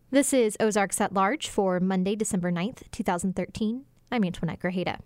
This is Ozarks at Large for Monday, December 9th, 2013. I'm Antoinette Grajeda.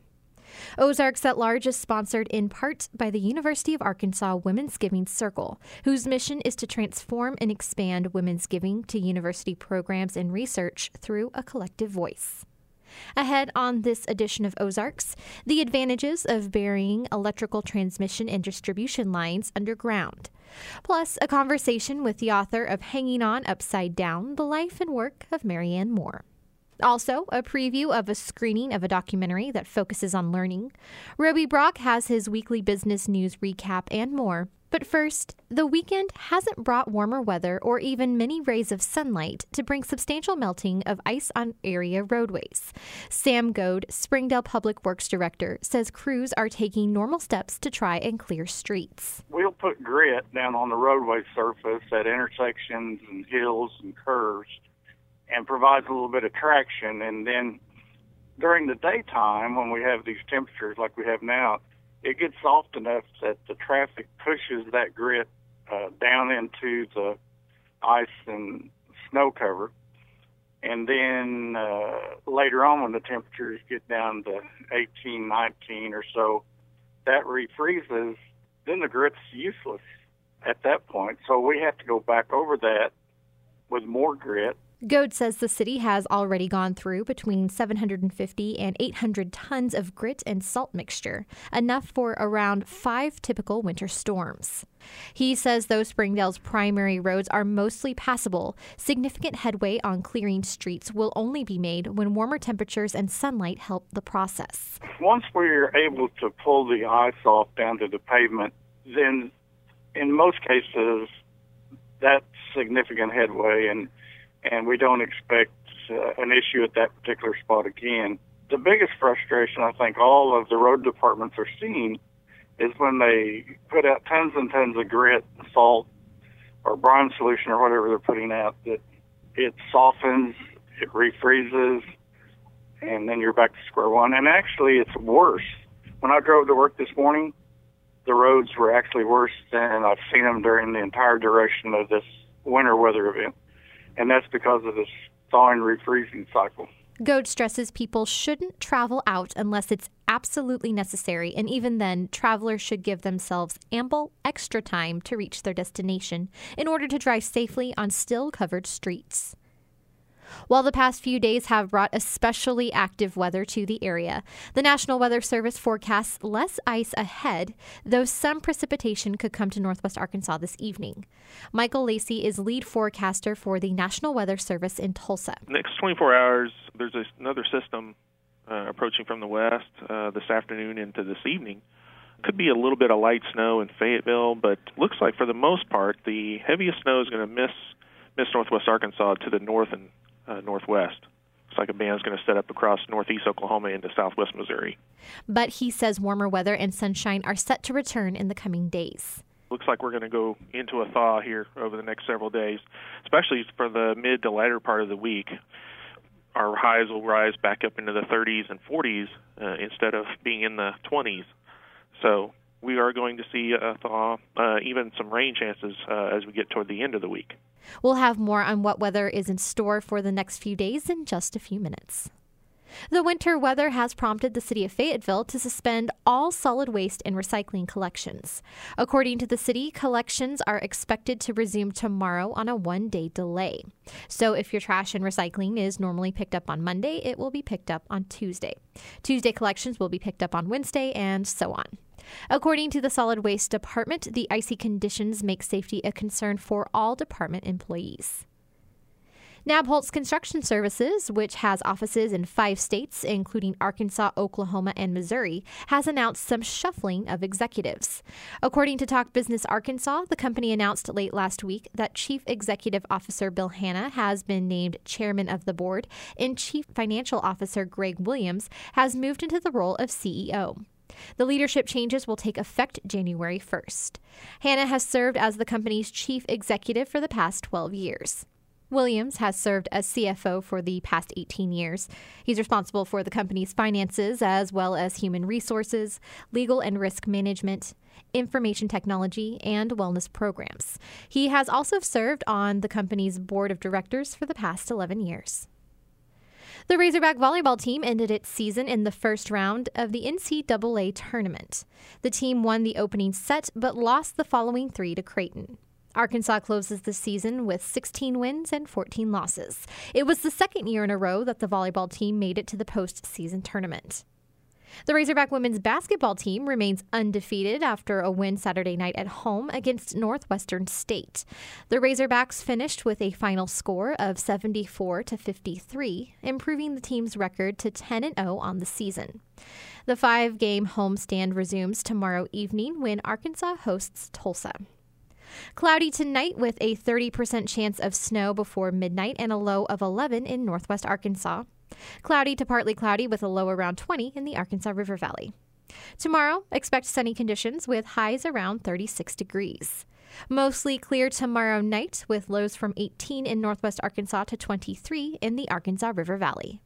Ozarks at Large is sponsored in part by the University of Arkansas Women's Giving Circle, whose mission is to transform and expand women's giving to university programs and research through a collective voice. Ahead on this edition of Ozarks, the advantages of burying electrical transmission and distribution lines underground. Plus, a conversation with the author of Hanging On Upside Down, The Life and Work of Marianne Moore. Also, a preview of a screening of a documentary that focuses on learning. Roby Brock has his weekly business news recap and more. But first, the weekend hasn't brought warmer weather or even many rays of sunlight to bring substantial melting of ice on area roadways. Sam Goad, Springdale Public Works Director, says crews are taking normal steps to try and clear streets. We'll put grit down on the roadway surface at intersections and hills and curves and provides a little bit of traction. And then during the daytime, when we have these temperatures like we have now, it gets soft enough that the traffic pushes that grit down into the ice and snow cover. And then later on, when the temperatures get down to 18, 19 or so, that refreezes. Then the grit's useless at that point. So we have to go back over that with more grit. Goad says the city has already gone through between 750 and 800 tons of grit and salt mixture, enough for around 5 typical winter storms. He says though Springdale's primary roads are mostly passable, significant headway on clearing streets will only be made when warmer temperatures and sunlight help the process. Once we're able to pull the ice off down to the pavement, then in most cases that's significant headway, and we don't expect an issue at that particular spot again. The biggest frustration I think all of the road departments are seeing is when they put out tons and tons of grit, salt, or brine solution or whatever they're putting out, that it softens, it refreezes, and then you're back to square one. And actually it's worse. When I drove to work this morning, the roads were actually worse than I've seen them during the entire duration of this winter weather event. And that's because of this thawing, refreezing cycle. Goad stresses people shouldn't travel out unless it's absolutely necessary, and even then, travelers should give themselves ample extra time to reach their destination in order to drive safely on still covered streets. While the past few days have brought especially active weather to the area, the National Weather Service forecasts less ice ahead, though some precipitation could come to northwest Arkansas this evening. Michael Lacey is lead forecaster for the National Weather Service in Tulsa. Next 24 hours, there's another system approaching from the west this afternoon into this evening. Could be a little bit of light snow in Fayetteville, but looks like for the most part, the heaviest snow is going to miss northwest Arkansas to the north and northwest. It's like a band's going to set up across northeast Oklahoma into southwest Missouri. But he says warmer weather and sunshine are set to return in the coming days. Looks like we're going to go into a thaw here over the next several days, especially for the mid to latter part of the week. Our highs will rise back up into the 30s and 40s instead of being in the 20s. So we are going to see a thaw, even some rain chances as we get toward the end of the week. We'll have more on what weather is in store for the next few days in just a few minutes. The winter weather has prompted the city of Fayetteville to suspend all solid waste and recycling collections. According to the city, collections are expected to resume tomorrow on a one-day delay. So if your trash and recycling is normally picked up on Monday, it will be picked up on Tuesday. Tuesday collections will be picked up on Wednesday, and so on. According to the Solid Waste Department, the icy conditions make safety a concern for all department employees. Nabholz Construction Services, which has offices in 5 states, including Arkansas, Oklahoma, and Missouri, has announced some shuffling of executives. According to Talk Business Arkansas, the company announced late last week that Chief Executive Officer Bill Hanna has been named chairman of the board, and Chief Financial Officer Greg Williams has moved into the role of CEO. The leadership changes will take effect January 1st. Hanna has served as the company's chief executive for the past 12 years. Williams has served as CFO for the past 18 years. He's responsible for the company's finances as well as human resources, legal and risk management, information technology, and wellness programs. He has also served on the company's board of directors for the past 11 years. The Razorback volleyball team ended its season in the first round of the NCAA tournament. The team won the opening set but lost the following 3 to Creighton. Arkansas closes the season with 16 wins and 14 losses. It was the second year in a row that the volleyball team made it to the postseason tournament. The Razorback women's basketball team remains undefeated after a win Saturday night at home against Northwestern State. The Razorbacks finished with a final score of 74-53, improving the team's record to 10-0 on the season. The 5-game homestand resumes tomorrow evening when Arkansas hosts Tulsa. Cloudy tonight with a 30% chance of snow before midnight and a low of 11 in northwest Arkansas. Cloudy to partly cloudy with a low around 20 in the Arkansas River Valley. Tomorrow, expect sunny conditions with highs around 36 degrees. Mostly clear tomorrow night with lows from 18 in northwest Arkansas to 23 in the Arkansas River Valley.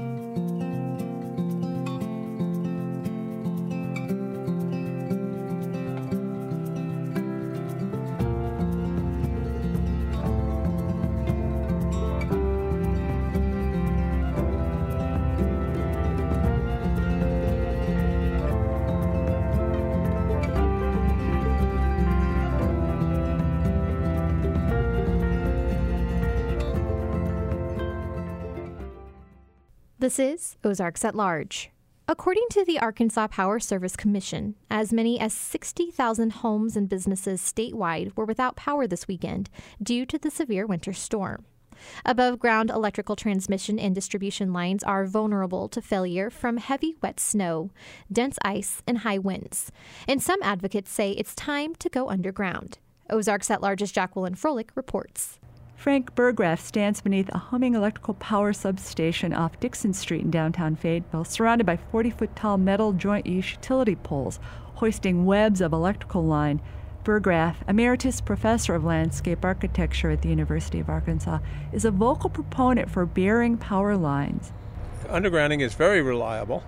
This is Ozarks at Large. According to the Arkansas Power Service Commission, as many as 60,000 homes and businesses statewide were without power this weekend due to the severe winter storm. Above-ground electrical transmission and distribution lines are vulnerable to failure from heavy, wet snow, dense ice, and high winds. And some advocates say it's time to go underground. Ozarks at Large's Jacqueline Froelich reports. Frank Burgraff stands beneath a humming electrical power substation off Dixon Street in downtown Fayetteville, surrounded by 40-foot-tall metal joint-use utility poles, hoisting webs of electrical line. Burgraff, emeritus professor of landscape architecture at the University of Arkansas, is a vocal proponent for burying power lines. Undergrounding is very reliable.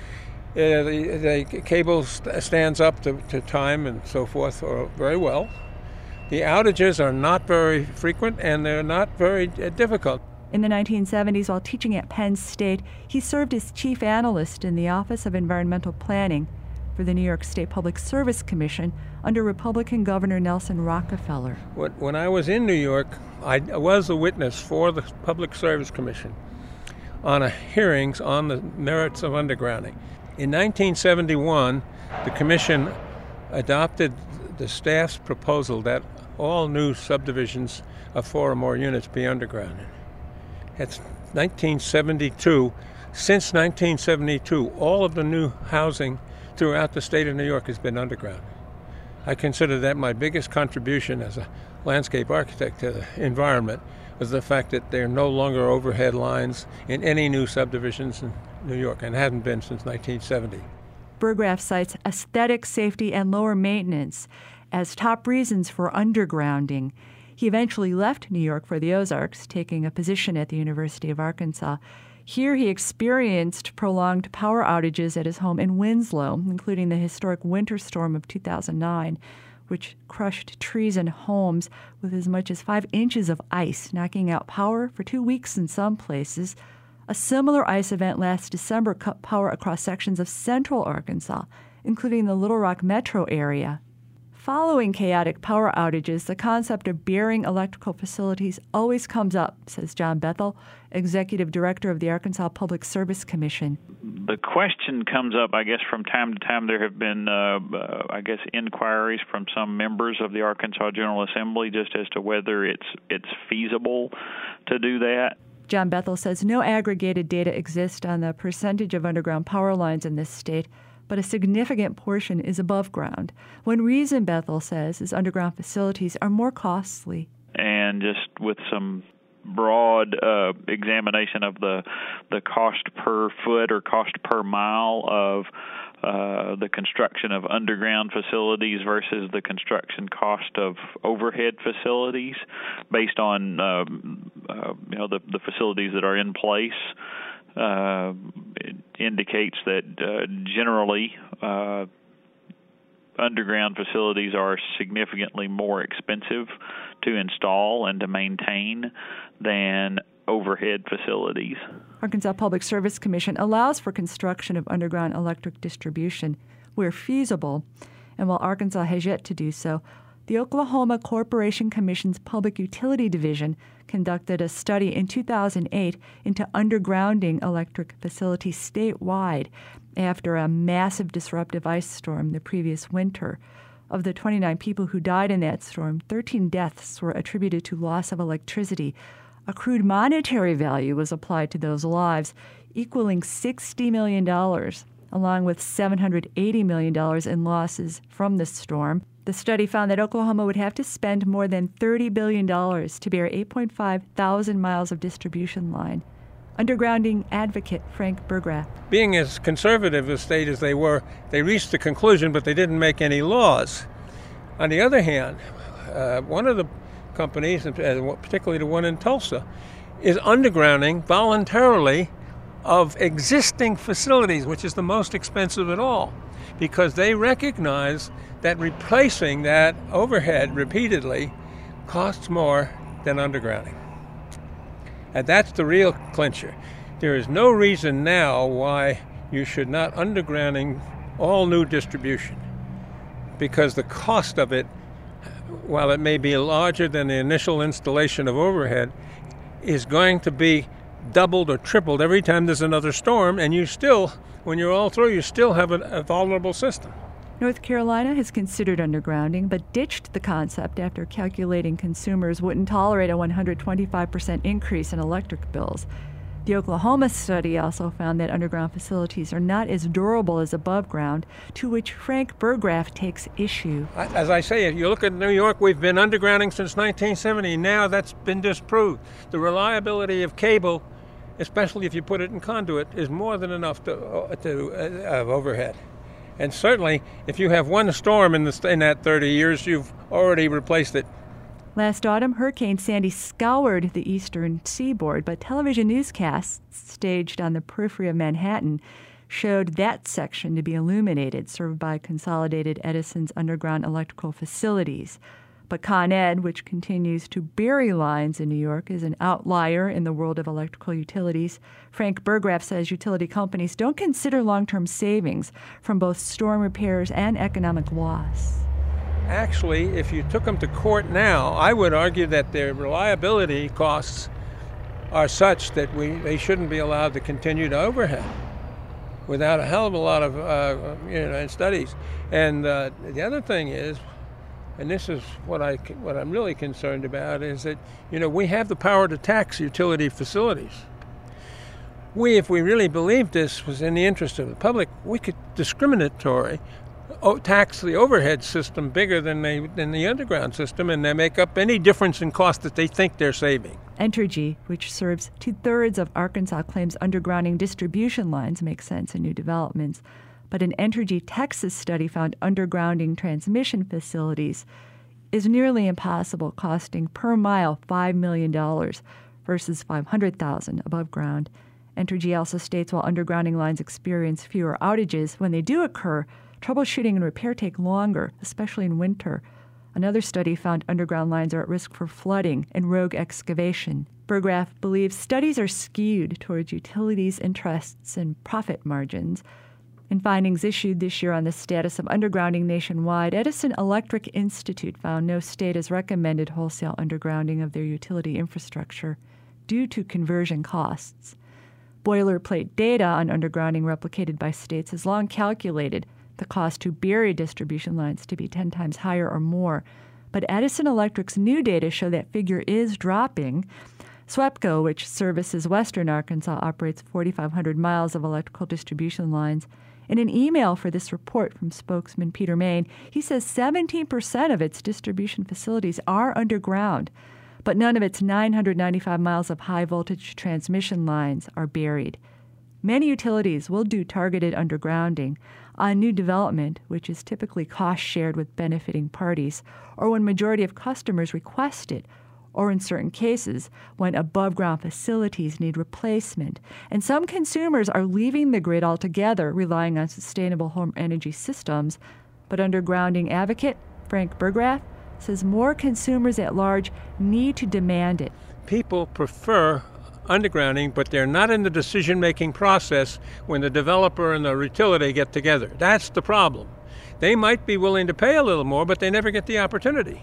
The cable stands up to time and so forth very well. The outages are not very frequent, and they're not very difficult. In the 1970s, while teaching at Penn State, he served as chief analyst in the Office of Environmental Planning for the New York State Public Service Commission under Republican Governor Nelson Rockefeller. When I was in New York, I was a witness for the Public Service Commission on hearings on the merits of undergrounding. In 1971, the commission adopted the staff's proposal that all new subdivisions of 4 or more units be undergrounded. It's 1972. Since 1972, all of the new housing throughout the state of New York has been underground. I consider that my biggest contribution as a landscape architect to the environment was the fact that there are no longer overhead lines in any new subdivisions in New York, and hadn't been since 1970. Burgraff cites aesthetic, safety, and lower maintenance as top reasons for undergrounding. He eventually left New York for the Ozarks, taking a position at the University of Arkansas. Here he experienced prolonged power outages at his home in Winslow, including the historic winter storm of 2009, which crushed trees and homes with as much as 5 inches of ice, knocking out power for 2 weeks in some places. A similar ice event last December cut power across sections of central Arkansas, including the Little Rock metro area. Following chaotic power outages, the concept of burying electrical facilities always comes up, says John Bethel, Executive Director of the Arkansas Public Service Commission. The question comes up, I guess, from time to time. There have been, inquiries from some members of the Arkansas General Assembly just as to whether it's feasible to do that. John Bethel says no aggregated data exists on the percentage of underground power lines in this state, but a significant portion is above ground. One reason, Bethel says, is underground facilities are more costly. And just with some broad examination of the cost per foot or cost per mile of the construction of underground facilities versus the construction cost of overhead facilities, based on the facilities that are in place. It indicates that generally underground facilities are significantly more expensive to install and to maintain than overhead facilities. Arkansas Public Service Commission allows for construction of underground electric distribution where feasible, and while Arkansas has yet to do so, the Oklahoma Corporation Commission's Public Utility Division conducted a study in 2008 into undergrounding electric facilities statewide after a massive disruptive ice storm the previous winter. Of the 29 people who died in that storm, 13 deaths were attributed to loss of electricity. Accrued monetary value was applied to those lives, equaling $60 million, along with $780 million in losses from the storm. The study found that Oklahoma would have to spend more than $30 billion to bear 8.5 thousand miles of distribution line. Undergrounding advocate Frank Burgraff. Being as conservative a state as they were, they reached the conclusion, but they didn't make any laws. On the other hand, one of the companies, particularly the one in Tulsa, is undergrounding voluntarily of existing facilities, which is the most expensive at all, because they recognize that replacing that overhead repeatedly costs more than undergrounding. And that's the real clincher. There is no reason now why you should not undergrounding all new distribution, because the cost of it, while it may be larger than the initial installation of overhead, is going to be doubled or tripled every time there's another storm, and you still, when you're all through, you still have a vulnerable system. North Carolina has considered undergrounding, but ditched the concept after calculating consumers wouldn't tolerate a 125% increase in electric bills. The Oklahoma study also found that underground facilities are not as durable as above ground, to which Frank Burgraff takes issue. As I say, if you look at New York, we've been undergrounding since 1970. Now that's been disproved. The reliability of cable, especially if you put it in conduit, is more than enough to overhead. And certainly, if you have one storm in that 30 years, you've already replaced it. Last autumn, Hurricane Sandy scoured the eastern seaboard, but television newscasts staged on the periphery of Manhattan showed that section to be illuminated, served by Consolidated Edison's underground electrical facilities. But Con Ed, which continues to bury lines in New York, is an outlier in the world of electrical utilities. Frank Burgraff says utility companies don't consider long-term savings from both storm repairs and economic loss. Actually, if you took them to court now, I would argue that their reliability costs are such that they shouldn't be allowed to continue to overhead without a hell of a lot of studies. And the other thing is, and this is what I'm really concerned about, is that we have the power to tax utility facilities. If we really believed this was in the interest of the public, we could discriminatory tax the overhead system bigger than the underground system, and they make up any difference in cost that they think they're saving. Entergy, which serves 2/3 of Arkansas, claims undergrounding distribution lines make sense in new developments. But an Entergy Texas study found undergrounding transmission facilities is nearly impossible, costing per mile $5 million versus $500,000 above ground. Entergy also states while undergrounding lines experience fewer outages, when they do occur, troubleshooting and repair take longer, especially in winter. Another study found underground lines are at risk for flooding and rogue excavation. Burgraff believes studies are skewed towards utilities' interests and profit margins. In findings issued this year on the status of undergrounding nationwide, Edison Electric Institute found no state has recommended wholesale undergrounding of their utility infrastructure due to conversion costs. Boilerplate data on undergrounding replicated by states has long calculated the cost to bury distribution lines to be 10 times higher or more. But Edison Electric's new data show that figure is dropping. SWEPCO, which services western Arkansas, operates 4,500 miles of electrical distribution lines. In an email for this report from spokesman Peter Main, he says 17% of its distribution facilities are underground, but none of its 995 miles of high-voltage transmission lines are buried. Many utilities will do targeted undergrounding on new development, which is typically cost-shared with benefiting parties, or when majority of customers request it, or in certain cases, when above-ground facilities need replacement. And some consumers are leaving the grid altogether, relying on sustainable home energy systems. But undergrounding advocate Frank Burgraff says more consumers at large need to demand it. People prefer undergrounding, but they're not in the decision-making process when the developer and the utility get together. That's the problem. They might be willing to pay a little more, but they never get the opportunity.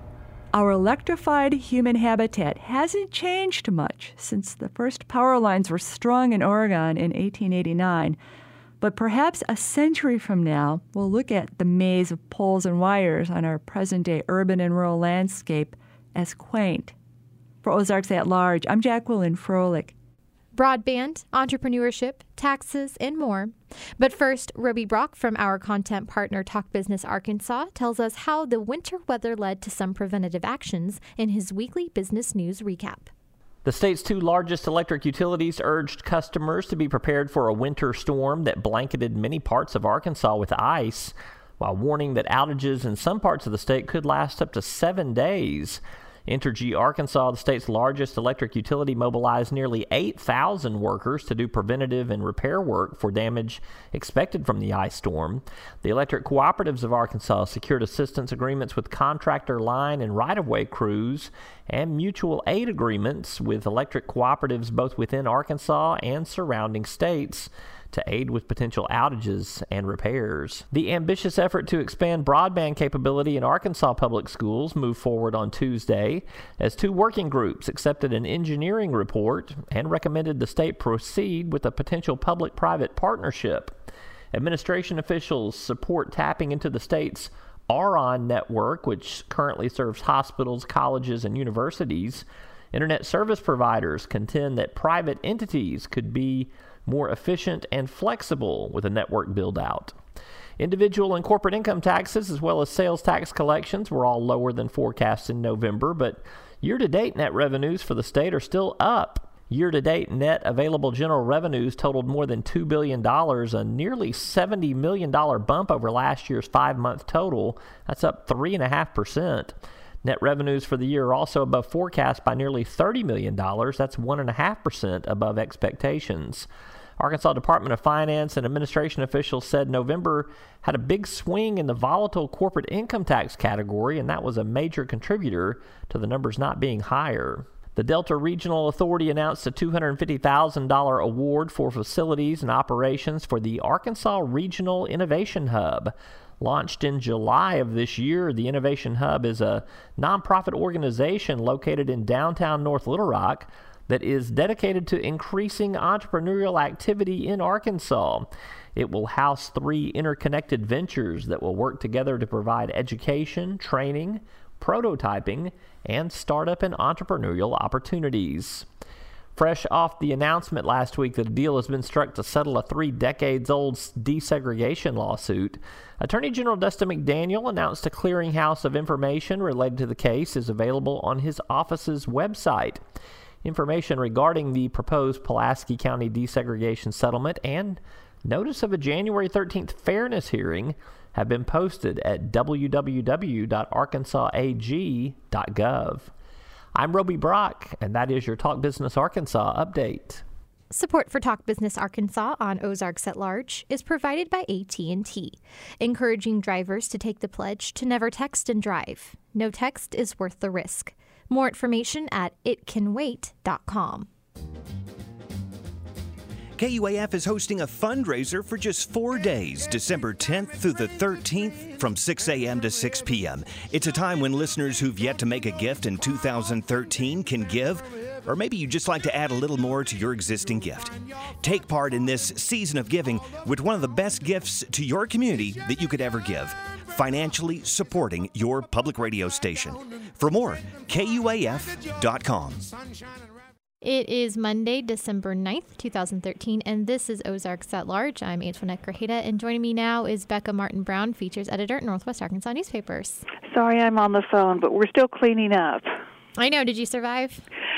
Our electrified human habitat hasn't changed much since the first power lines were strung in Oregon in 1889. But perhaps a century from now, we'll look at the maze of poles and wires on our present-day urban and rural landscape as quaint. For Ozarks at Large, I'm Jacqueline Froelich. Broadband, entrepreneurship, taxes, and more. But first, Roby Brock from our content partner Talk Business Arkansas tells us how the winter weather led to some preventative actions in his weekly business news recap. The state's two largest electric utilities urged customers to be prepared for a winter storm that blanketed many parts of Arkansas with ice, while warning that outages in some parts of the state could last up to 7 days. Entergy Arkansas, the state's largest electric utility, mobilized nearly 8,000 workers to do preventative and repair work for damage expected from the ice storm. The electric cooperatives of Arkansas secured assistance agreements with contractor line and right-of-way crews and mutual aid agreements with electric cooperatives both within Arkansas and surrounding states to aid with potential outages and repairs. The ambitious effort to expand broadband capability in Arkansas public schools moved forward on Tuesday as two working groups accepted an engineering report and recommended the state proceed with a potential public-private partnership. Administration officials support tapping into the state's ARON network, which currently serves hospitals, colleges, and universities. Internet service providers contend that private entities could be more efficient and flexible with a network build-out. Individual and corporate income taxes as well as sales tax collections were all lower than forecast in November, but year-to-date net revenues for the state are still up. Year-to-date net available general revenues totaled more than $2 billion, a nearly $70 million bump over last year's 5-month total. That's up 3.5%. Net revenues for the year are also above forecast by nearly $30 million. That's 1.5% above expectations. Arkansas Department of Finance and Administration officials said November had a big swing in the volatile corporate income tax category, and that was a major contributor to the numbers not being higher. The Delta Regional Authority announced a $250,000 award for facilities and operations for the Arkansas Regional Innovation Hub. Launched in July of this year, the Innovation Hub is a nonprofit organization located in downtown North Little Rock that is dedicated to increasing entrepreneurial activity in Arkansas. It will house 3 interconnected ventures that will work together to provide education, training, prototyping, and startup and entrepreneurial opportunities. Fresh off the announcement last week that a deal has been struck to settle a 3-decades-old desegregation lawsuit, Attorney General Dustin McDaniel announced a clearinghouse of information related to the case is available on his office's website. Information regarding the proposed Pulaski County desegregation settlement and notice of a January 13th fairness hearing have been posted at www.arkansasag.gov. I'm Roby Brock, and that is your Talk Business Arkansas update. Support for Talk Business Arkansas on Ozarks at Large is provided by AT&T, encouraging drivers to take the pledge to never text and drive. No text is worth the risk. More information at itcanwait.com. KUAF is hosting a fundraiser for just 4 days, December 10th through the 13th from 6 a.m. to 6 p.m. It's a time when listeners who've yet to make a gift in 2013 can give, or maybe you just like to add a little more to your existing gift. Take part in this season of giving with one of the best gifts to your community that you could ever give, financially supporting your public radio station. For more, KUAF.com. It is Monday, December 9th, 2013, and this is Ozarks at Large. I'm Antoinette Grajeda, and joining me now is Becca Martin-Brown, features editor at Northwest Arkansas Newspapers. Sorry I'm on the phone, but we're still cleaning up. I know. Did you survive?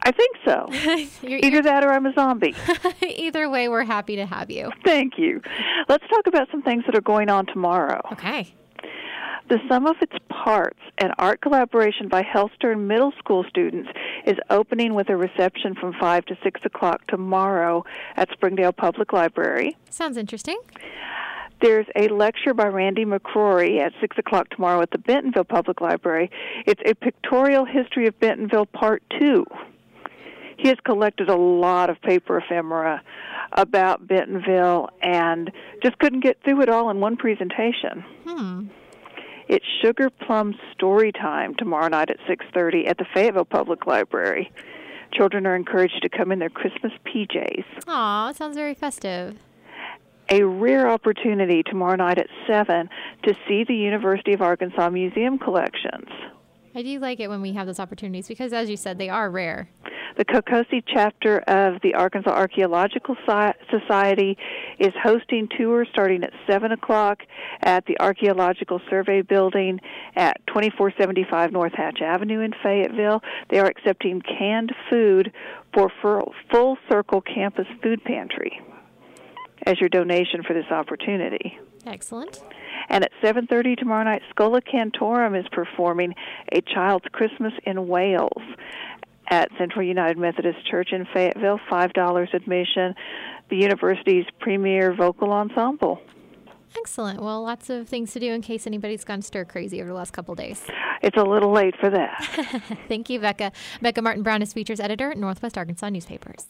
I think so. Either that or I'm a zombie. Either way, we're happy to have you. Thank you. Let's talk about some things that are going on tomorrow. Okay. The Sum of Its Parts, an art collaboration by Hellstern Middle School students, is opening with a reception from 5 to 6 o'clock tomorrow at Springdale Public Library. Sounds interesting. There's a lecture by Randy McCrory at 6 o'clock tomorrow at the Bentonville Public Library. It's a pictorial history of Bentonville Part 2. He has collected a lot of paper ephemera about Bentonville and just couldn't get through it all in one presentation. It's Sugar Plum Story Time tomorrow night at 6:30 at the Fayetteville Public Library. Children are encouraged to come in their Christmas PJs. Aw, sounds very festive. A rare opportunity tomorrow night at 7 to see the University of Arkansas Museum collections. I do like it when we have those opportunities because, as you said, they are rare. The Kokosi chapter of the Arkansas Archaeological Society is hosting tours starting at 7 o'clock at the Archaeological Survey Building at 2475 North Hatch Avenue in Fayetteville. They are accepting canned food for Full Circle Campus Food Pantry as your donation for this opportunity. Excellent. And at 7:30 tomorrow night, Schola Cantorum is performing A Child's Christmas in Wales at Central United Methodist Church in Fayetteville, $5 admission, the university's premier vocal ensemble. Excellent. Well, lots of things to do in case anybody's gone stir crazy over the last couple days. It's a little late for that. Thank you, Becca. Becca Martin-Brown is features editor at Northwest Arkansas Newspapers.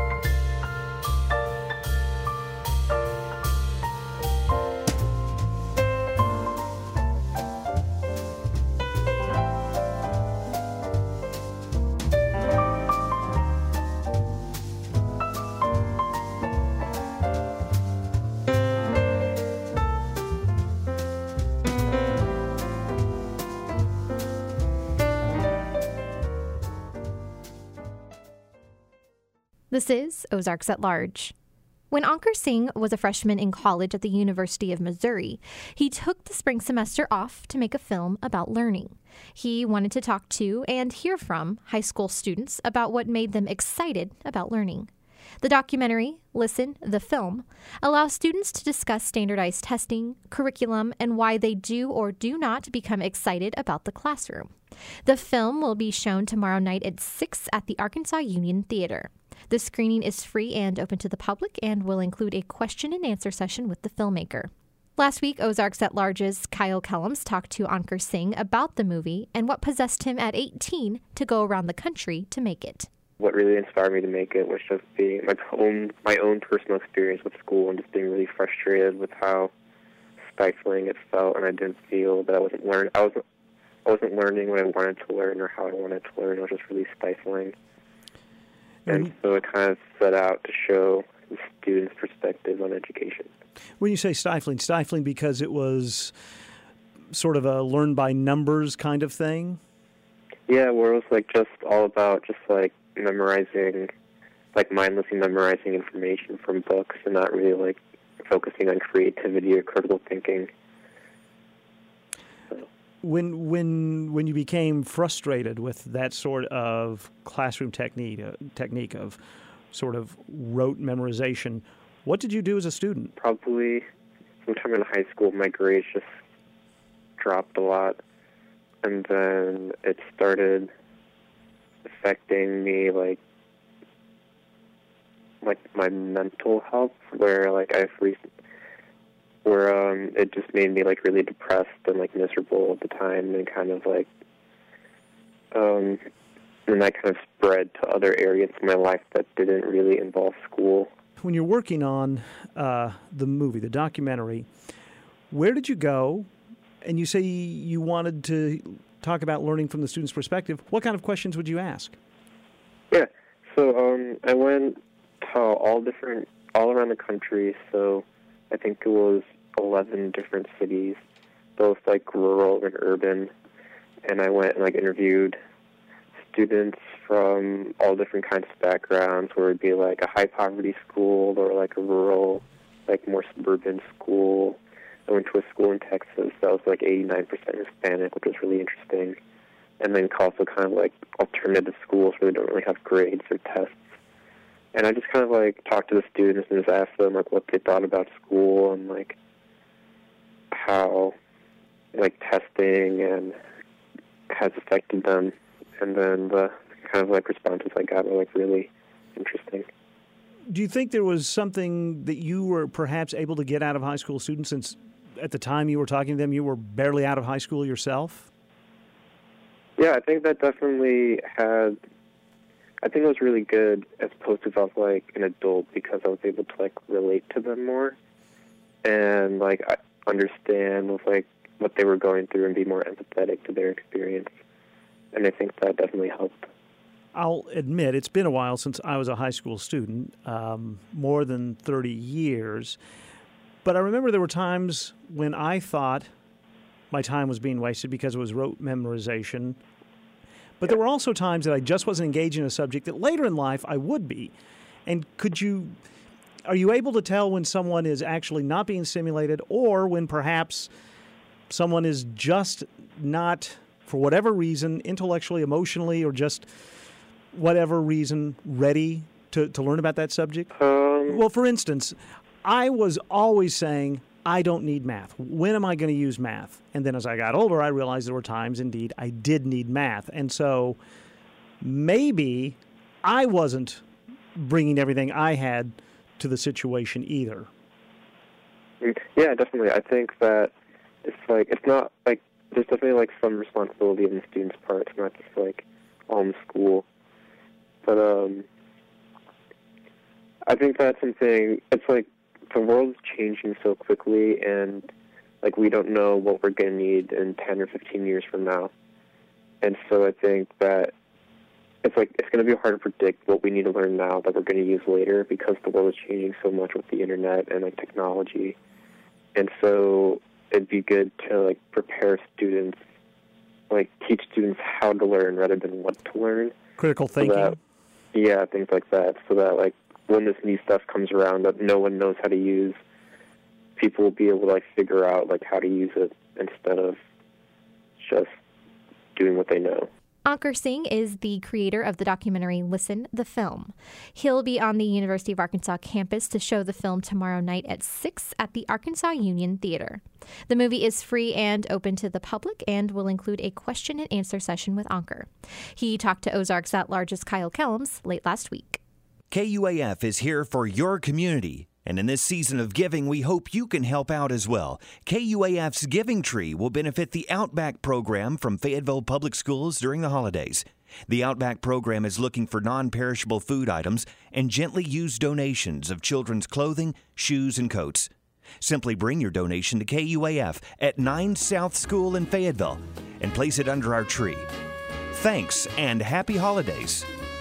This is Ozarks at Large. When Ankur Singh was a freshman in college at the University of Missouri, he took the spring semester off to make a film about learning. He wanted to talk to and hear from high school students about what made them excited about learning. The documentary, Listen, the Film, allows students to discuss standardized testing, curriculum, and why they do or do not become excited about the classroom. The film will be shown tomorrow night at 6 at the Arkansas Union Theater. The screening is free and open to the public and will include a question and answer session with the filmmaker. Last week, Ozarks at Large's Kyle Kellums talked to Ankur Singh about the movie and what possessed him at 18 to go around the country to make it. What really inspired me to make it was just being my own personal experience with school and just being really frustrated with how stifling it felt, and I didn't feel that I wasn't learning what I wanted to learn or how I wanted to learn. It was just really stifling. And so it kind of set out to show the students' perspective on education. When you say stifling because it was sort of a learn-by-numbers kind of thing? Yeah, where it was just all about memorizing, mindlessly memorizing information from books and not really focusing on creativity or critical thinking. When you became frustrated with that sort of classroom technique of sort of rote memorization, what did you do as a student? Probably sometime in high school, my grades just dropped a lot, and then it started affecting me, my mental health, where it just made me really depressed and miserable at the time, and kind of and that kind of spread to other areas of my life that didn't really involve school. When you're working on the movie, the documentary, where did you go? And you say you wanted to talk about learning from the student's perspective. What kind of questions would you ask? Yeah, so I went to all around the country. So I think it was 11 different cities, both rural and urban. And I went and interviewed students from all different kinds of backgrounds, where it'd be a high poverty school or a rural, more suburban school. I went to a school in Texas that was 89% Hispanic, which was really interesting. and then also kind of like alternative schools where they don't really have grades or tests. And I just kind of like talked to the students and just asked them like what they thought about school and like how like testing and has affected them. And then the kind of like responses I got were like really interesting. Do you think there was something that you were perhaps able to get out of high school students, since at the time you were talking to them, you were barely out of high school yourself? Yeah, I think that definitely had, I think it was really good as opposed to if I was like an adult, because I was able to like relate to them more and like understand with like what they were going through and be more empathetic to their experience. And I think that definitely helped. I'll admit it's been a while since I was a high school student, more than 30 years. But I remember there were times when I thought my time was being wasted because it was rote memorization. But there were also times that I just wasn't engaged in a subject that later in life I would be. And are you able to tell when someone is actually not being stimulated, or when perhaps someone is just not, for whatever reason, intellectually, emotionally, or just whatever reason, ready to learn about that subject? Well, for instance, I was always saying, I don't need math. When am I going to use math? And then as I got older, I realized there were times, indeed, I did need math. And so maybe I wasn't bringing everything I had to the situation either. Yeah, definitely. I think that it's not like, there's definitely like some responsibility on the student's part. It's not just like all in school. But I think that's something, it's like the world's changing so quickly, and like we don't know what we're going to need in 10 or 15 years from now. And so I think that it's going to be hard to predict what we need to learn now that we're going to use later, because the world is changing so much with the internet and like technology. And so it'd be good to like prepare students, like teach students how to learn rather than what to learn. Critical thinking. Yeah, things like that, so that like when this new stuff comes around that no one knows how to use, people will be able to like figure out like how to use it instead of just doing what they know. Ankur Singh is the creator of the documentary Listen, the Film. He'll be on the University of Arkansas campus to show the film tomorrow night at 6 at the Arkansas Union Theater. The movie is free and open to the public and will include a question and answer session with Ankur. He talked to Ozarks at Large's Kyle Kellums late last week. KUAF is here for your community. And in this season of giving, we hope you can help out as well. KUAF's Giving Tree will benefit the Outback program from Fayetteville Public Schools during the holidays. The Outback program is looking for non-perishable food items and gently used donations of children's clothing, shoes, and coats. Simply bring your donation to KUAF at 9 South School in Fayetteville and place it under our tree. Thanks and happy holidays.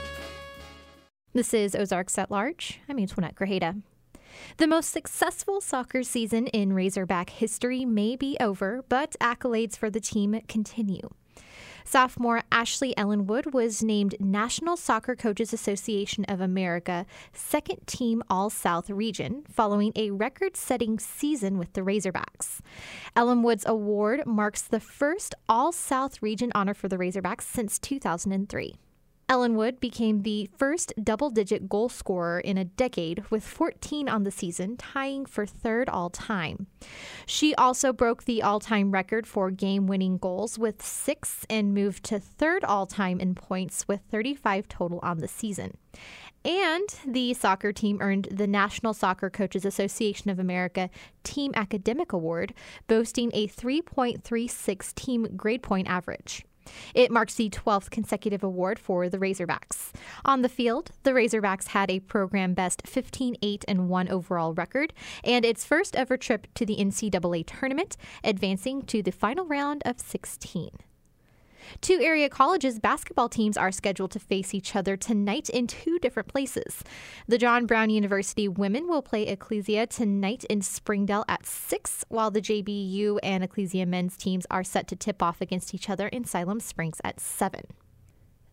This is Ozarks at Large. I'm Antoinette Grajeda. The most successful soccer season in Razorback history may be over, but accolades for the team continue. Sophomore Ashley Ellenwood was named National Soccer Coaches Association of America Second Team All-South Region following a record-setting season with the Razorbacks. Ellenwood's award marks the first All-South Region honor for the Razorbacks since 2003. Ellenwood became the first double-digit goal scorer in a decade, with 14 on the season, tying for third all-time. She also broke the all-time record for game-winning goals with 6 and moved to third all-time in points with 35 total on the season. And the soccer team earned the National Soccer Coaches Association of America Team Academic Award, boasting a 3.36 team grade point average. It marks the 12th consecutive award for the Razorbacks. On the field, the Razorbacks had a program-best 15-8-1 overall record and its first ever trip to the NCAA tournament, advancing to the final round of 16. Two area colleges' basketball teams are scheduled to face each other tonight in two different places. The John Brown University women will play Ecclesia tonight in Springdale at 6, while the JBU and Ecclesia men's teams are set to tip off against each other in Siloam Springs at 7.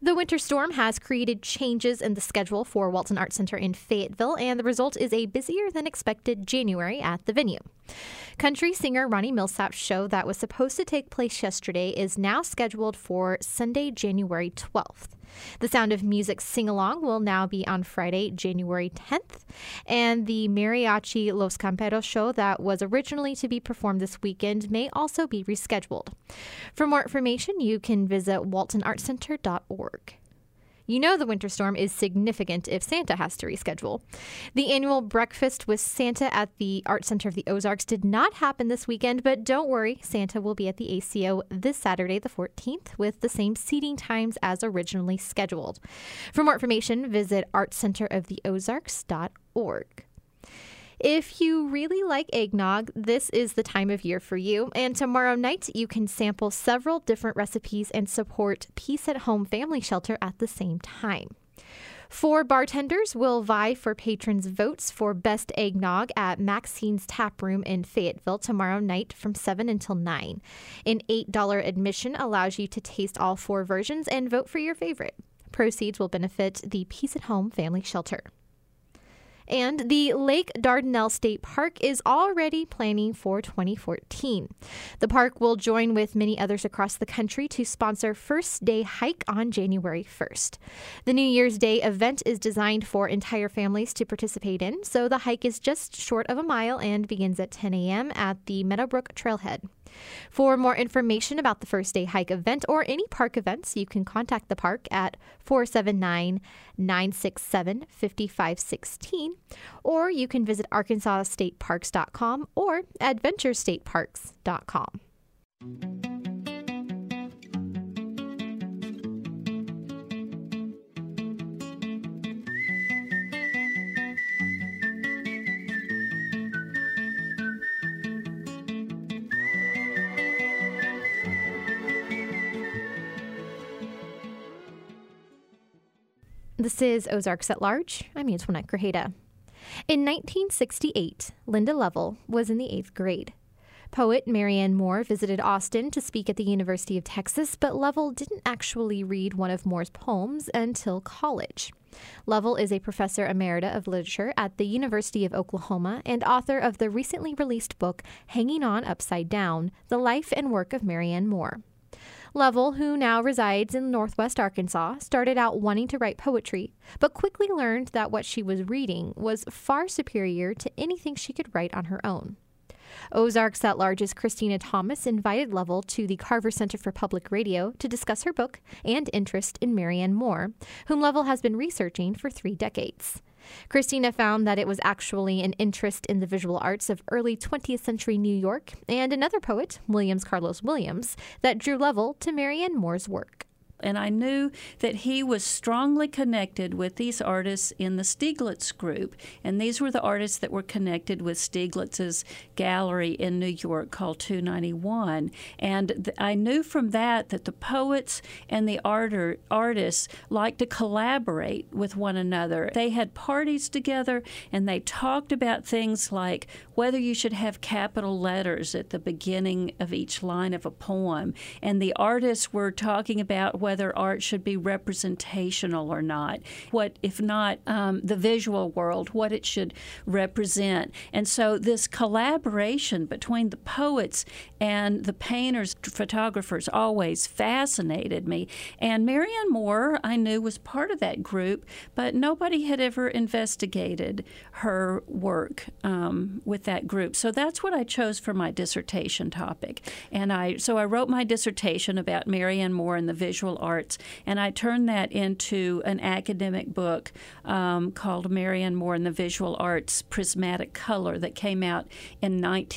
The winter storm has created changes in the schedule for Walton Arts Center in Fayetteville, and the result is a busier than expected January at the venue. Country singer Ronnie Millsap's show that was supposed to take place yesterday is now scheduled for Sunday, January 12th. The Sound of Music sing-along will now be on Friday, January 10th, and the Mariachi Los Camperos show that was originally to be performed this weekend may also be rescheduled. For more information, you can visit waltonartscenter.org. You know the winter storm is significant if Santa has to reschedule. The annual Breakfast with Santa at the Art Center of the Ozarks did not happen this weekend, but don't worry, Santa will be at the ACO this Saturday, the 14th, with the same seating times as originally scheduled. For more information, visit artcenteroftheozarks.org. If you really like eggnog, this is the time of year for you. And tomorrow night, you can sample several different recipes and support Peace at Home Family Shelter at the same time. 4 bartenders will vie for patrons' votes for Best Eggnog at Maxine's Tap Room in Fayetteville tomorrow night from 7 until 9. An $8 admission allows you to taste all 4 versions and vote for your favorite. Proceeds will benefit the Peace at Home Family Shelter. And the Lake Dardanelle State Park is already planning for 2014. The park will join with many others across the country to sponsor First Day Hike on January 1st. The New Year's Day event is designed for entire families to participate in, so the hike is just short of a mile and begins at 10 a.m. at the Meadowbrook Trailhead. For more information about the First Day Hike event or any park events, you can contact the park at 479-967-5516, or you can visit arkansasstateparks.com or adventurestateparks.com. This is Ozarks at Large. I'm Antoinette Grajeda. In 1968, Linda Lovell was in the 8th grade. Poet Marianne Moore visited Austin to speak at the University of Texas, but Lovell didn't actually read one of Moore's poems until college. Lovell is a professor emerita of literature at the University of Oklahoma and author of the recently released book Hanging On Upside Down, The Life and Work of Marianne Moore. Lovell, who now resides in Northwest Arkansas, started out wanting to write poetry, but quickly learned that what she was reading was far superior to anything she could write on her own. Ozarks at Large's Christina Thomas invited Lovell to the Carver Center for Public Radio to discuss her book and interest in Marianne Moore, whom Lovell has been researching for 3 decades. Christina found that it was actually an interest in the visual arts of early 20th century New York and another poet, Williams Carlos Williams, that drew Lovell to Marianne Moore's work. And I knew that he was strongly connected with these artists in the Stieglitz group. And these were the artists that were connected with Stieglitz's gallery in New York called 291. And I knew from that the poets and the artists liked to collaborate with one another. They had parties together, and they talked about things like whether you should have capital letters at the beginning of each line of a poem. And the artists were talking about whether art should be representational or not. What, if not the visual world, what it should represent. And so this collaboration between the poets and the painters, photographers, always fascinated me. And Marianne Moore, I knew, was part of that group, but nobody had ever investigated her work with that group. So that's what I chose for my dissertation topic. And I wrote my dissertation about Marianne Moore and the visual arts, and I turned that into an academic book called Marianne Moore and the Visual Arts, Prismatic Color, that came out in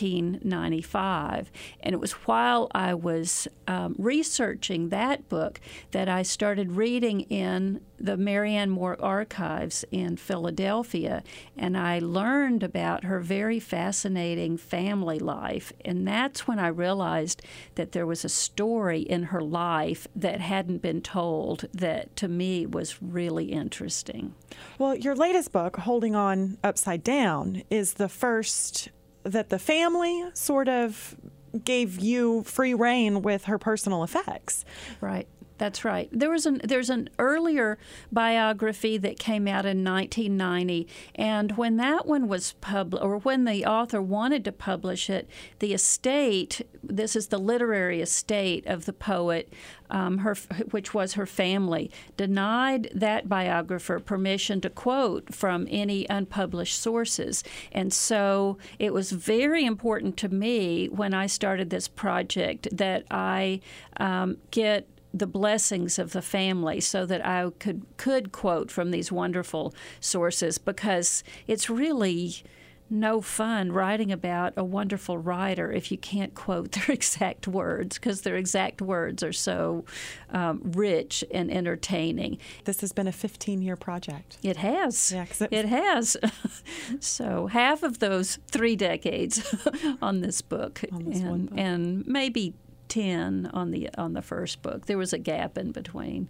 1995. And it was while I was researching that book that I started reading in the Marianne Moore archives in Philadelphia, and I learned about her very fascinating family life. And that's when I realized that there was a story in her life that hadn't been told that to me was really interesting. Well, your latest book, Holding On Upside Down, is the first that the family sort of gave you free rein with her personal effects. Right. That's right. There's an earlier biography that came out in 1990, and when that one was or when the author wanted to publish it, the estate, this is the literary estate of the poet, which was her family, denied that biographer permission to quote from any unpublished sources. And so it was very important to me when I started this project that I get the blessings of the family so that I could quote from these wonderful sources, because it's really no fun writing about a wonderful writer if you can't quote their exact words, because their exact words are so rich and entertaining. This has been a 15-year project. It has. Yeah, it has. So half of those 3 decades on this book, and maybe 10 on the first book. There was a gap in between.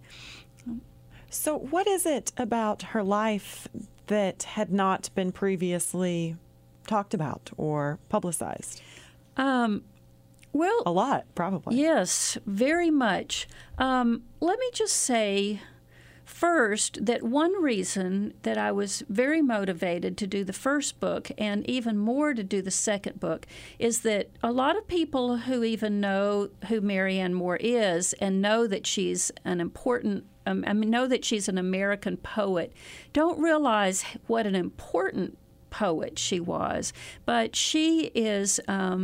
So what is it about her life that had not been previously talked about or publicized? Well, a lot, probably. Yes, very much. Let me just say first that one reason that I was very motivated to do the first book and even more to do the second book is that a lot of people who even know who Marianne Moore is and know that she's an important know that she's an American poet, don't realize what an important poet she was. But she is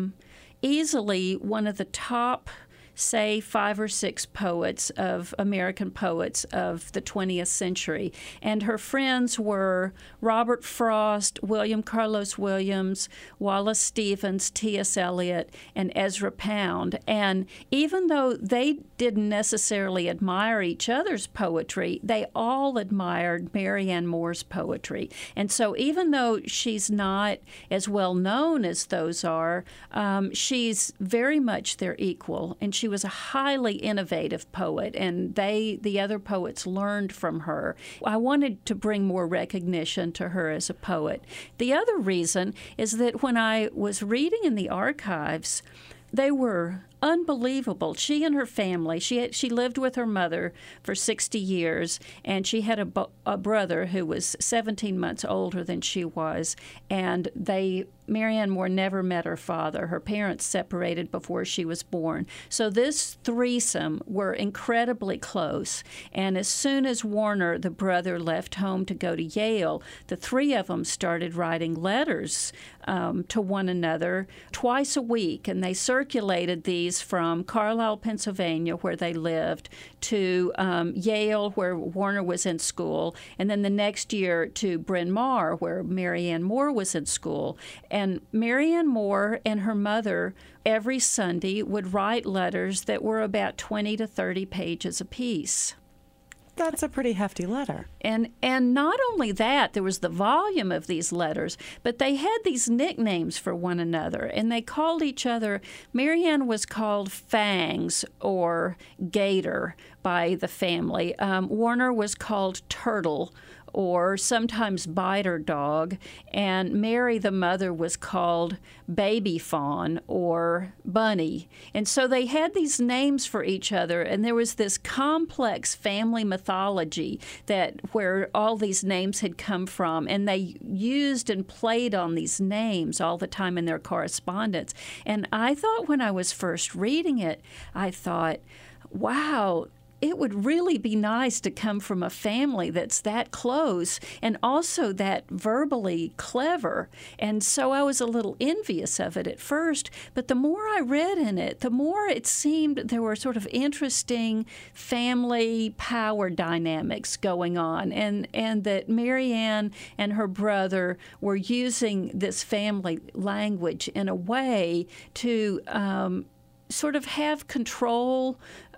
easily one of the top, say, 5 or 6 poets of American poets of the 20th century. And her friends were Robert Frost, William Carlos Williams, Wallace Stevens, T.S. Eliot, and Ezra Pound. And even though they didn't necessarily admire each other's poetry, they all admired Marianne Moore's poetry. And so even though she's not as well known as those are, she's very much their equal. And she was a highly innovative poet, and the other poets learned from her. I wanted to bring more recognition to her as a poet. The other reason is that when I was reading in the archives, they were unbelievable. She and her family, she lived with her mother for 60 years, and she had a brother who was 17 months older than she was, and Marianne Moore never met her father. Her parents separated before she was born. So this threesome were incredibly close, and as soon as Warner, the brother, left home to go to Yale, the 3 of them started writing letters to one another twice a week, and they circulated these from Carlisle, Pennsylvania, where they lived, to Yale, where Warner was in school, and then the next year to Bryn Mawr, where Marianne Moore was in school. And Marianne Moore and her mother every Sunday would write letters that were about 20 to 30 pages apiece. That's a pretty hefty letter. And not only that, there was the volume of these letters, but they had these nicknames for one another, and they called each other. Marianne was called Fangs or Gator by the family. Warner was called Turtle, or sometimes Biter Dog, and Mary, the mother, was called Baby Fawn or Bunny. And so they had these names for each other, and there was this complex family mythology where all these names had come from, and they used and played on these names all the time in their correspondence. And I thought when I was first reading it, I thought, wow, it would really be nice to come from a family that's that close and also that verbally clever. And so I was a little envious of it at first, but the more I read in it, the more it seemed there were sort of interesting family power dynamics going on, and that Marianne and her brother were using this family language in a way to sort of have control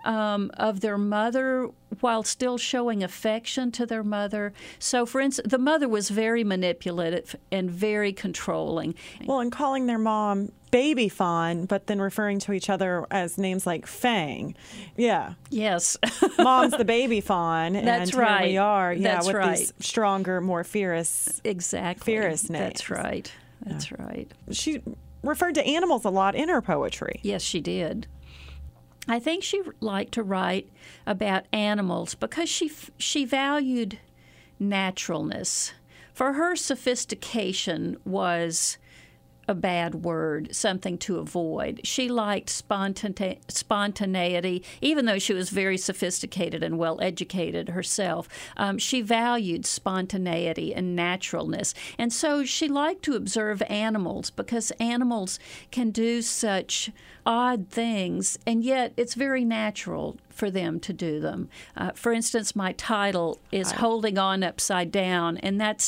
of their mother while still showing affection to their mother. So, for instance, the mother was very manipulative and very controlling. Well, and calling their mom Baby Fawn, but then referring to each other as names like Fang. Yeah. Yes. Mom's the Baby Fawn. That's and right. Here we are. Yeah, That's with right. these stronger, more fierce. Exactly. Fierce names. That's right. That's right. She referred to animals a lot in her poetry. Yes, she did. I think she liked to write about animals because she valued naturalness. For her, sophistication was a bad word, something to avoid. She liked spontaneity, even though she was very sophisticated and well-educated herself. She valued spontaneity and naturalness. And so she liked to observe animals because animals can do such odd things, and yet it's very natural for them to do them. For instance, my title is Holding On Upside Down, and it's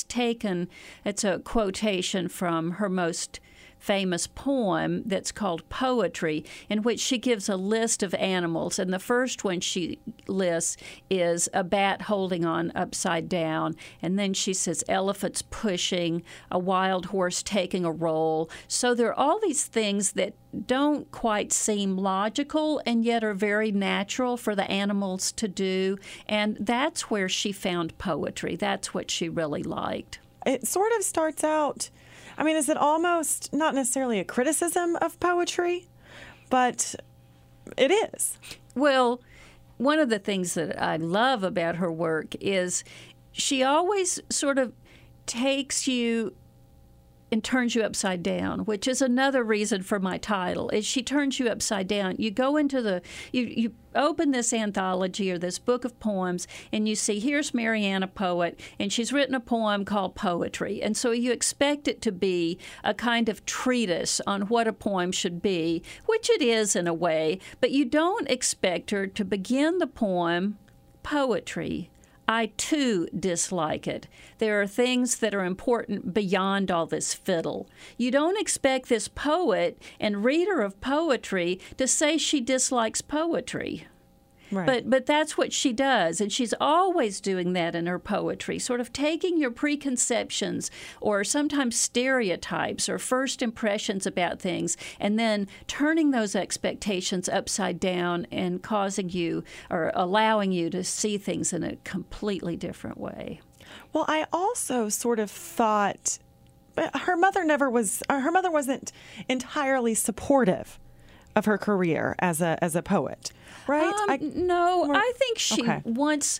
a quotation from her most famous poem that's called Poetry, in which she gives a list of animals. And the first one she lists is a bat holding on upside down. And then she says elephants pushing, a wild horse taking a roll. So there are all these things that don't quite seem logical and yet are very natural for the animals to do. And that's where she found poetry. That's what she really liked. It sort of starts out, I mean, is it almost not necessarily a criticism of poetry, but it is? Well, one of the things that I love about her work is she always sort of takes you and turns you upside down, which is another reason for my title, is she turns you upside down. You go into you open this anthology or this book of poems, and you see, here's Marianne, a poet, and she's written a poem called Poetry. And so you expect it to be a kind of treatise on what a poem should be, which it is in a way, but you don't expect her to begin the poem, Poetry. I, too, dislike it. There are things that are important beyond all this fiddle. You don't expect this poet and reader of poetry to say she dislikes poetry. Right. But that's what she does, and she's always doing that in her poetry, sort of taking your preconceptions or sometimes stereotypes or first impressions about things and then turning those expectations upside down and causing you or allowing you to see things in a completely different way. Well, I also sort of thought her mother wasn't entirely supportive of her career as a poet. Right? I think she once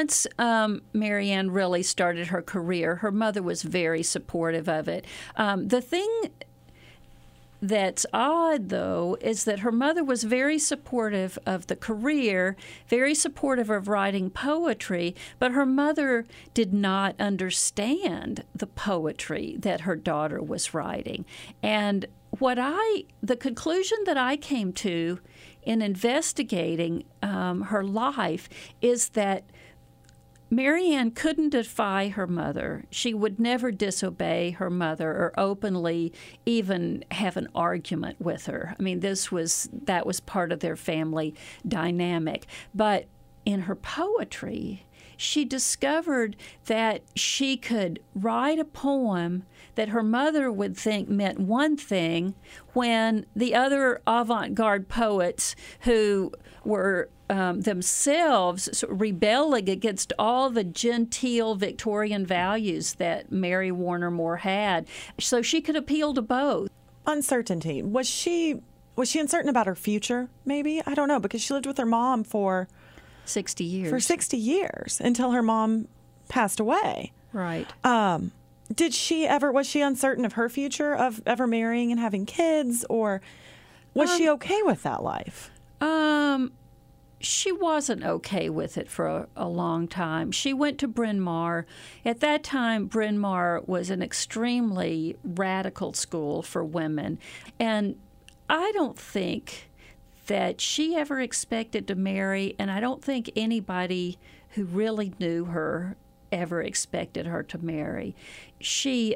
Marianne really started her career, her mother was very supportive of it. The thing that's odd, though, is that her mother was very supportive of the career, very supportive of writing poetry, but her mother did not understand the poetry that her daughter was writing. And the conclusion that I came to in investigating her life is that Marianne couldn't defy her mother. She would never disobey her mother or openly even have an argument with her. I mean, that was part of their family dynamic. But in her poetry, she discovered that she could write a poem that her mother would think meant one thing when the other avant-garde poets who were themselves rebelling against all the genteel Victorian values that Mary Warner Moore had. So she could appeal to both. Uncertainty. Was she uncertain about her future, maybe? I don't know, because she lived with her mom for 60 years. For 60 years until her mom passed away. Right. Was she uncertain of her future, of ever marrying and having kids, or was she okay with that life? She wasn't okay with it for a long time. She went to Bryn Mawr. At that time, Bryn Mawr was an extremely radical school for women. And I don't think that she ever expected to marry, and I don't think anybody who really knew her ever expected her to marry. She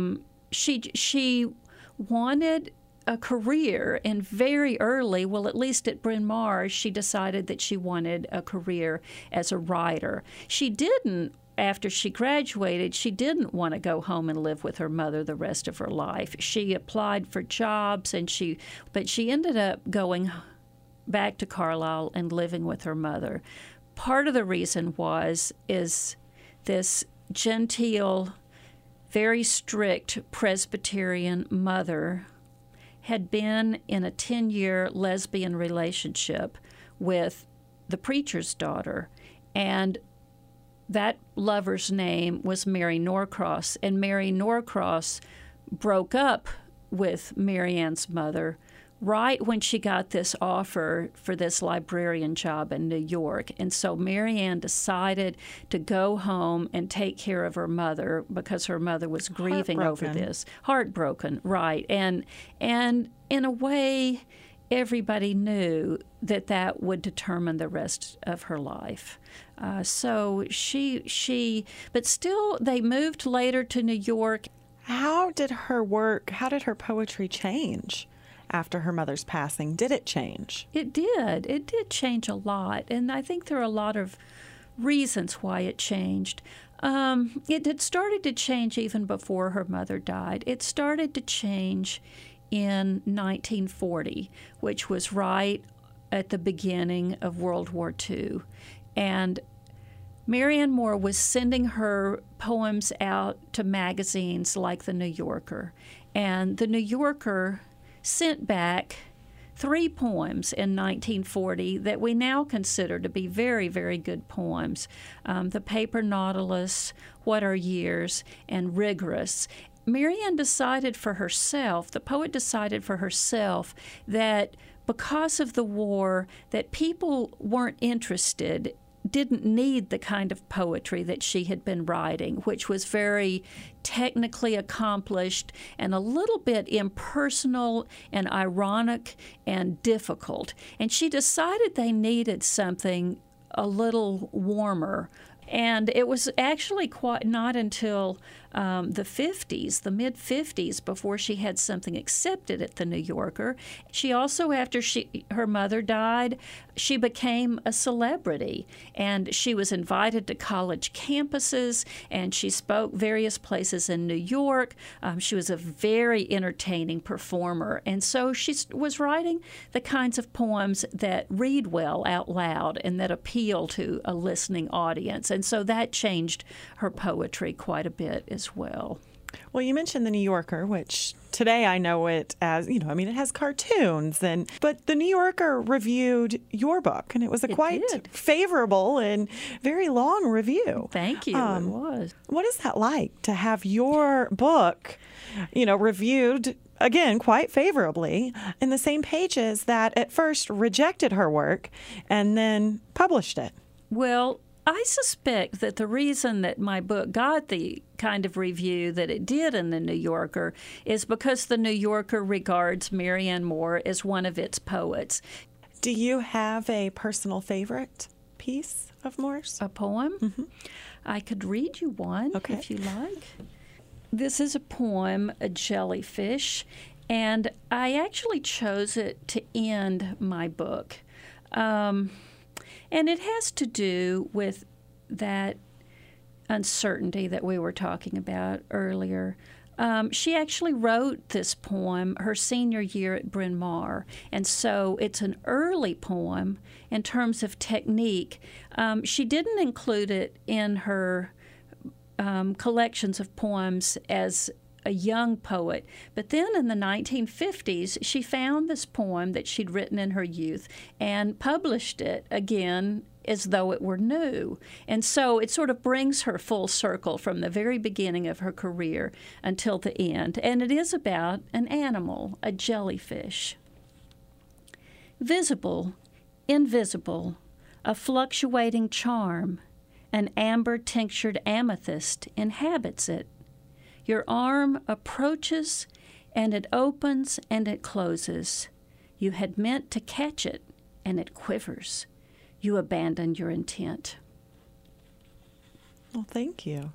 wanted a career, and very early, well, at least at Bryn Mawr, she decided that she wanted a career as a writer. After she graduated, she didn't want to go home and live with her mother the rest of her life. She applied for jobs, but she ended up going back to Carlisle and living with her mother. Part of the reason is this genteel, very strict Presbyterian mother had been in a 10-year lesbian relationship with the preacher's daughter, and that lover's name was Mary Norcross, and Mary Norcross broke up with Marianne's mother right when she got this offer for this librarian job in New York. And so Marianne decided to go home and take care of her mother because her mother was grieving over this. Heartbroken, right. And in a way, everybody knew that that would determine the rest of her life. So but still, they moved later to New York. How did her poetry change after her mother's passing? Did it change? It did. It did change a lot. And I think there are a lot of reasons why it changed. It had started to change even before her mother died. It started to change in 1940, which was right at the beginning of World War II. And Marianne Moore was sending her poems out to magazines like The New Yorker. And The New Yorker sent back 3 poems in 1940 that we now consider to be very, very good poems. The Paper Nautilus, What Are Years, and Rigorous. Marianne decided for herself, the poet decided for herself, that because of the war, that people weren't interested, didn't need the kind of poetry that she had been writing, which was very technically accomplished and a little bit impersonal and ironic and difficult. And she decided they needed something a little warmer. And it was actually quite not until the 50s, the mid-50s, before she had something accepted at The New Yorker. She also, after her mother died, she became a celebrity, and she was invited to college campuses, and she spoke various places in New York. She was a very entertaining performer, and so she was writing the kinds of poems that read well out loud and that appeal to a listening audience, and so that changed her poetry quite a bit as well. Well, you mentioned The New Yorker, which today I know it as, it has cartoons. But The New Yorker reviewed your book, and it was a quite favorable and very long review. Thank you. It was. What is that like to have your book, reviewed, again, quite favorably in the same pages that at first rejected her work and then published it? Well, I suspect that the reason that my book got the kind of review that it did in The New Yorker is because The New Yorker regards Marianne Moore as one of its poets. Do you have a personal favorite piece of Moore's? A poem? Mm-hmm. I could read you one if you like. This is a poem, A Jellyfish, and I actually chose it to end my book. And it has to do with that uncertainty that we were talking about earlier. She actually wrote this poem her senior year at Bryn Mawr, and so it's an early poem in terms of technique. She didn't include it in her collections of poems as a young poet. But then in the 1950s, she found this poem that she'd written in her youth and published it again as though it were new. And so it sort of brings her full circle from the very beginning of her career until the end. And it is about an animal, a jellyfish. Visible, invisible, a fluctuating charm, an amber-tinctured amethyst inhabits it. Your arm approaches, and it opens, and it closes. You had meant to catch it, and it quivers. You abandon your intent. Well, thank you.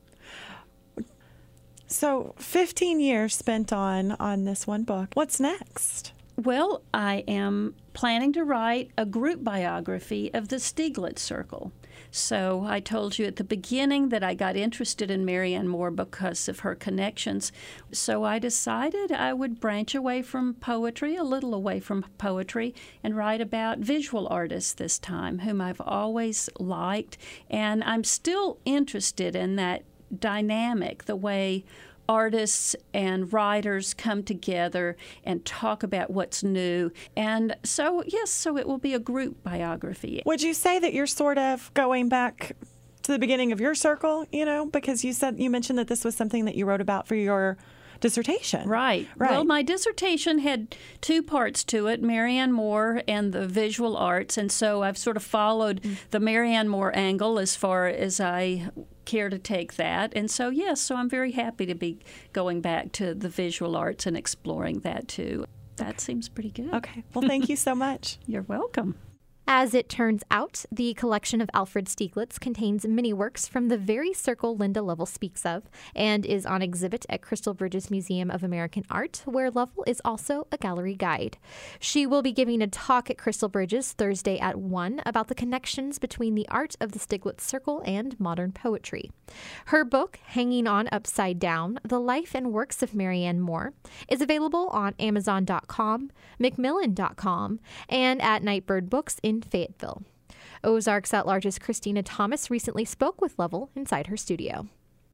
So 15 years spent on this one book. What's next? Well, I am planning to write a group biography of the Stieglitz Circle. So I told you at the beginning that I got interested in Marianne Moore because of her connections. So I decided I would branch away from poetry, a little away from poetry, and write about visual artists this time, whom I've always liked. And I'm still interested in that dynamic, the way artists and writers come together and talk about what's new. And so, yes, so it will be a group biography. Would you say that you're sort of going back to the beginning of your circle, because you mentioned that this was something that you wrote about for your dissertation. Right. Well, my dissertation had two parts to it, Marianne Moore and the visual arts, and so I've sort of followed the Marianne Moore angle as far as I care to take that. And so, yes, so I'm very happy to be going back to the visual arts and exploring that too. That seems pretty good. Okay. Well, thank you so much. You're welcome. As it turns out, the collection of Alfred Stieglitz contains many works from the very circle Linda Lovell speaks of and is on exhibit at Crystal Bridges Museum of American Art, where Lovell is also a gallery guide. She will be giving a talk at Crystal Bridges Thursday at 1 about the connections between the art of the Stieglitz Circle and modern poetry. Her book, Hanging On Upside Down, The Life and Works of Marianne Moore, is available on Amazon.com, Macmillan.com, and at Nightbird Books in Fayetteville. Ozarks at Large's Christina Thomas recently spoke with Lovell inside her studio.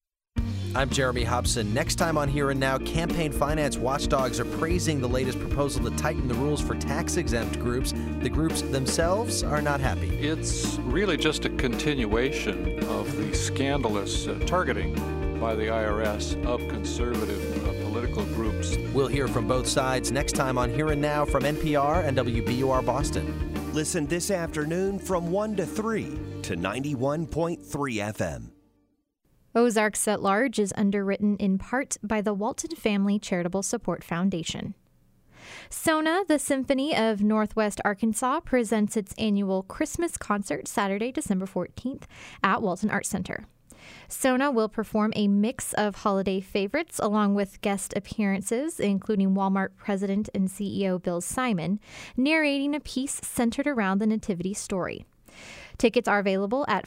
I'm Jeremy Hobson. Next time on Here and Now, campaign finance watchdogs are praising the latest proposal to tighten the rules for tax-exempt groups. The groups themselves are not happy. It's really just a continuation of the scandalous targeting by the IRS of conservative political groups. We'll hear from both sides next time on Here and Now from NPR and WBUR Boston. Listen this afternoon from 1 to 3 to 91.3 FM. Ozarks at Large is underwritten in part by the Walton Family Charitable Support Foundation. SONA, the Symphony of Northwest Arkansas, presents its annual Christmas concert Saturday, December 14th at Walton Arts Center. SONA will perform a mix of holiday favorites along with guest appearances, including Walmart President and CEO Bill Simon, narrating a piece centered around the Nativity story. Tickets are available at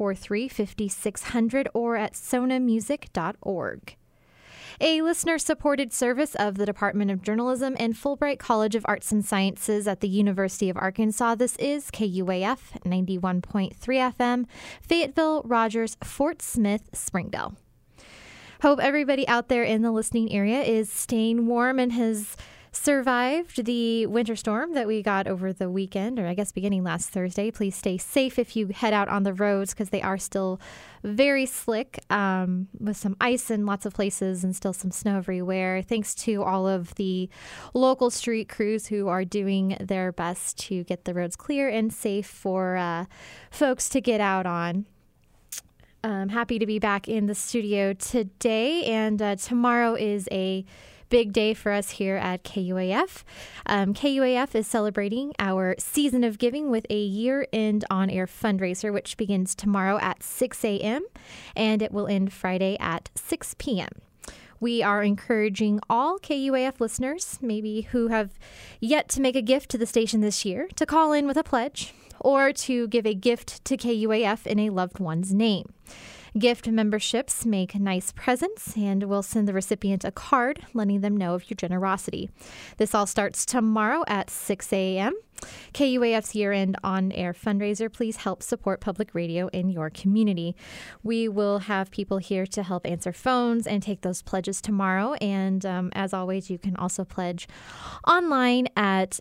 443-5600 or at sonamusic.org. A listener-supported service of the Department of Journalism and Fulbright College of Arts and Sciences at the University of Arkansas. This is KUAF 91.3 FM, Fayetteville, Rogers, Fort Smith, Springdale. Hope everybody out there in the listening area is staying warm and has survived the winter storm that we got over the weekend, or I guess beginning last Thursday. Please stay safe if you head out on the roads because they are still very slick with some ice in lots of places and still some snow everywhere. Thanks to all of the local street crews who are doing their best to get the roads clear and safe for folks to get out on. I'm happy to be back in the studio today, and tomorrow is a big day for us here at KUAF. KUAF is celebrating our season of giving with a year-end on-air fundraiser, which begins tomorrow at 6 a.m. and it will end Friday at 6 p.m. We are encouraging all KUAF listeners, maybe who have yet to make a gift to the station this year, to call in with a pledge or to give a gift to KUAF in a loved one's name. Gift memberships make nice presents, and we'll send the recipient a card letting them know of your generosity. This all starts tomorrow at 6 a.m. KUAF's year-end on-air fundraiser. Please help support public radio in your community. We will have people here to help answer phones and take those pledges tomorrow. And as always, you can also pledge online at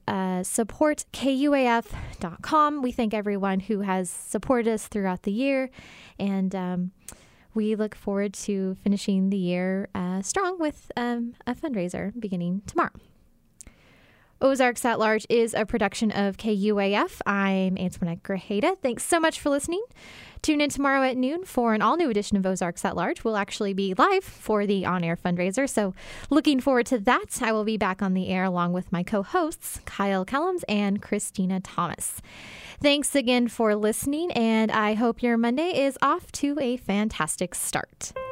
supportkuaf.com. We thank everyone who has supported us throughout the year, and we look forward to finishing the year strong with a fundraiser beginning tomorrow. Ozarks at Large is a production of KUAF. I'm Antoinette Grajeda. Thanks so much for listening. Tune in tomorrow at noon for an all-new edition of Ozarks at Large. We'll actually be live for the on-air fundraiser, so looking forward to that. I will be back on the air along with my co-hosts, Kyle Kellums and Christina Thomas. Thanks again for listening, and I hope your Monday is off to a fantastic start.